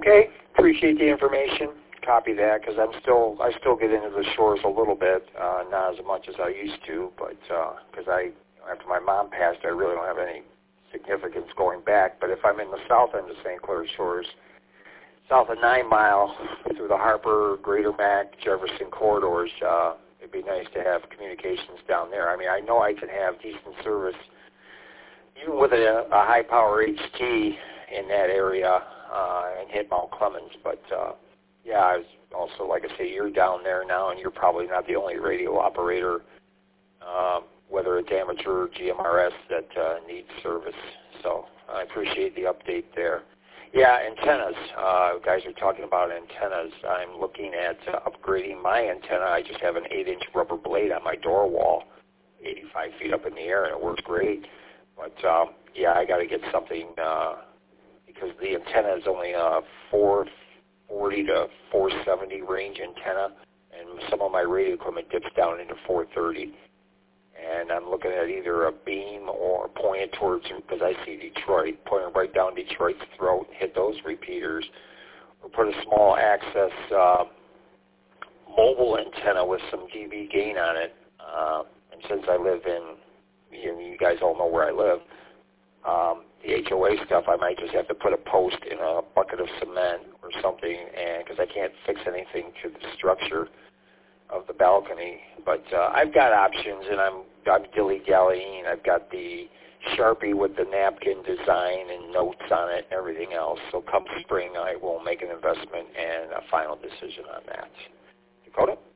Okay, appreciate the information. Copy that, because I still get into the shores a little bit, not as much as I used to, but because after my mom passed, I really don't have any significance going back. But if I'm in the south end of St. Clair Shores, south of 9 Mile, through the Harper, Greater Mac, Jefferson corridors, it'd be nice to have communications down there. I mean, I know I can have decent service, even with a high power HT in that area, and hit Mount Clemens, but yeah, I was also, like I say, you're down there now, and you're probably not the only radio operator, whether it's amateur or GMRS, that needs service. So I appreciate the update there. Yeah, antennas. Guys are talking about antennas. I'm looking at upgrading my antenna. I just have an 8-inch rubber blade on my door wall, 85 feet up in the air, and it works great. But, yeah, I got to get something because the antenna is only a 440 to 470 range antenna, and some of my radio equipment dips down into 430. And I'm looking at either a beam or pointed towards, because I see Detroit, pointing right down Detroit's throat and hit those repeaters, or put a small access mobile antenna with some dB gain on it. And since I live in, you guys all know where I live, the HOA stuff, I might just have to put a post in a bucket of cement or something, and because I can't fix anything to the structure of the balcony. But I've got options, and I'm dilly-dallying. I've got the Sharpie with the napkin design and notes on it and everything else. So come spring, I will make an investment and a final decision on that. Dakota?